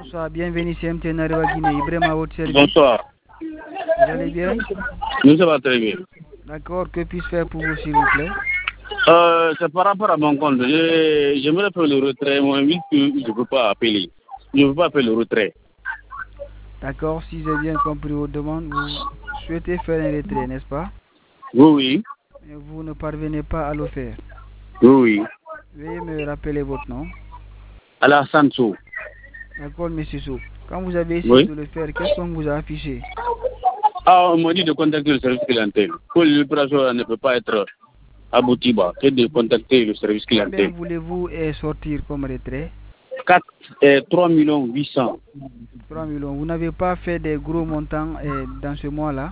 Bonsoir, bienvenue chez MTN Arewa Guinée. Ibrahim à votre service. Bonsoir. Vous allez bien? Nous, ça va très bien. D'accord, que puis-je faire pour vous, s'il vous plaît? C'est par rapport à mon compte. J'aimerais faire le retrait, moi, mais je ne peux pas appeler. Je ne peux pas faire le retrait. D'accord, si j'ai bien compris vos demandes, vous souhaitez faire un retrait, n'est-ce pas? Oui, oui. Mais vous ne parvenez pas à le faire. Oui, oui. Veuillez me rappeler votre nom. Alassane Sow. D'accord, monsieur Sow. Quand vous avez essayé Oui. de le faire, qu'est-ce qu'on vous a affiché? Ah, on m'a dit de contacter le service clientèle. Que l'opération ne peut pas être aboutie, que de contacter le service Combien clientèle. voulez-vous sortir comme retrait? 3 800 000. 3 millions. Vous n'avez pas fait des gros montants dans ce mois-là?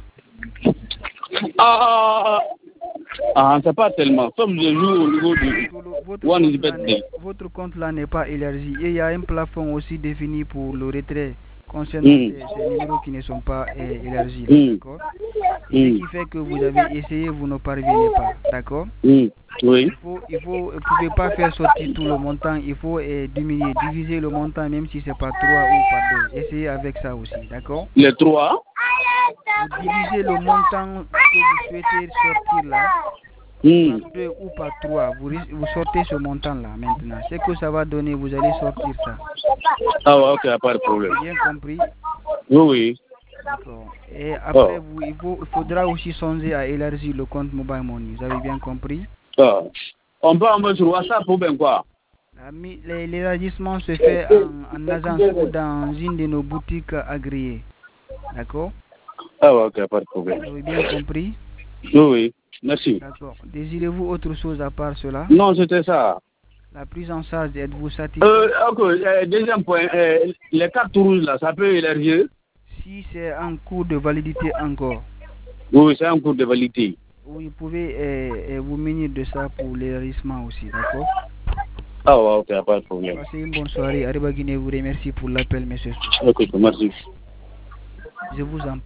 C'est pas tellement. Comme je joue au niveau du votre compte là n'est pas élargi. Et il y a un plafond aussi défini pour le retrait concernant ces numéros qui ne sont pas élargis. D'accord? Et ce qui fait que vous avez essayé, vous ne parvenez pas. D'accord? Oui. Vous ne pouvez pas faire sortir tout le montant. Il faut diviser le montant, même si c'est par 3 ou par 2. Essayez avec ça aussi. D'accord? Les 3. Vous divisez le montant que vous souhaitez sortir là par 2 ou par 3. Vous sortez ce montant là maintenant. Ce que ça va donner, vous allez sortir ça. Ah ouais, ok, pas de problème. Bien compris? Oui. D'accord. Et après, il faudra aussi songer à élargir le compte Mobile Money. Vous avez bien compris? On peut envoyer sur WhatsApp ou bien quoi? L'élargissement se fait en agence ou dans une de nos boutiques agréées. D'accord? Ah ouais, ok, pas de problème. Vous avez bien compris? Oui, merci. D'accord. Désirez-vous autre chose à part cela? Non, c'était ça. La prise en charge, êtes-vous satisfait? Deuxième point, les cartes rouges là, ça peut élargir? Si c'est en cours de validité encore. Oui, c'est en cours de validité. Vous pouvez vous munir de ça pour l'élargissement aussi, d'accord? Ah ouais, ok, pas de problème. Passez une bonne soirée. Arewa Guinée vous remercie pour l'appel, monsieur. Ok, merci. Je vous en prie.